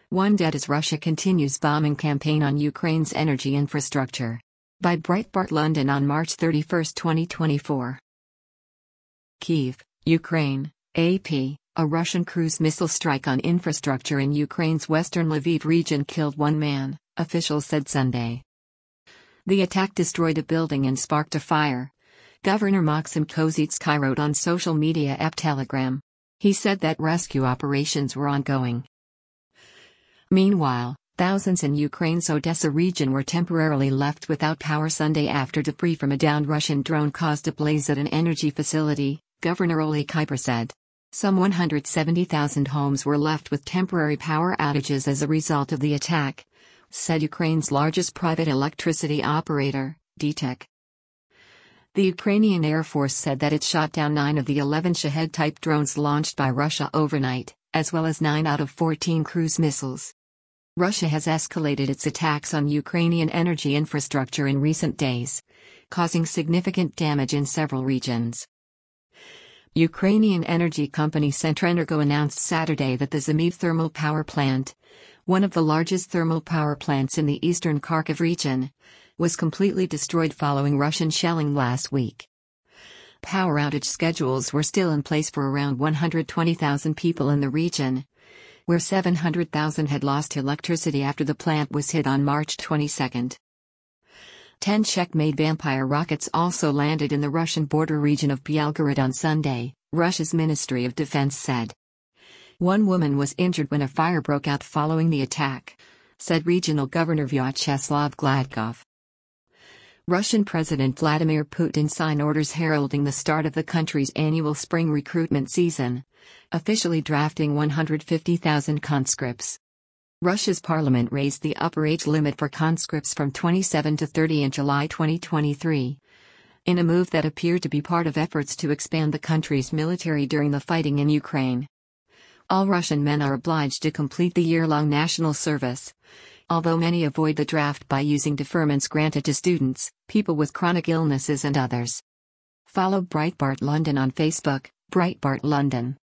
One dead as Russia continues bombing campaign on Ukraine's energy infrastructure. By Breitbart London on March 31, 2024. Kyiv, Ukraine, AP. A Russian cruise missile strike on infrastructure in Ukraine's western Lviv region killed one man, officials said Sunday. The attack destroyed a building and sparked a fire. Governor Maxim Kozytsky wrote on social media app Telegram. He said that rescue operations were ongoing. Meanwhile, thousands in Ukraine's Odessa region were temporarily left without power Sunday after debris from a downed Russian drone caused a blaze at an energy facility, Governor Oleh Kuiper said. Some 170,000 homes were left with temporary power outages as a result of the attack, said Ukraine's largest private electricity operator, DTEK. The Ukrainian Air Force said that it shot down 9 of the 11 Shahed-type drones launched by Russia overnight, as well as 9 out of 14 cruise missiles. Russia has escalated its attacks on Ukrainian energy infrastructure in recent days, causing significant damage in several regions. Ukrainian energy company Centrenergo announced Saturday that the Zymyv thermal power plant, one of the largest thermal power plants in the eastern Kharkiv region, was completely destroyed following Russian shelling last week. Power outage schedules were still in place for around 120,000 people in the region, where 700,000 had lost electricity after the plant was hit on March 22. 10 Czech-made Vampire rockets also landed in the Russian border region of Belgorod on Sunday, Russia's Ministry of Defense said. One woman was injured when a fire broke out following the attack, said Regional Governor Vyacheslav Gladkov. Russian President Vladimir Putin signed orders heralding the start of the country's annual spring recruitment season, officially drafting 150,000 conscripts. Russia's parliament raised the upper age limit for conscripts from 27 to 30 in July 2023, in a move that appeared to be part of efforts to expand the country's military during the fighting in Ukraine. All Russian men are obliged to complete the year-long national service, although many avoid the draft by using deferments granted to students, people with chronic illnesses and others. Follow Breitbart London on Facebook, Breitbart London.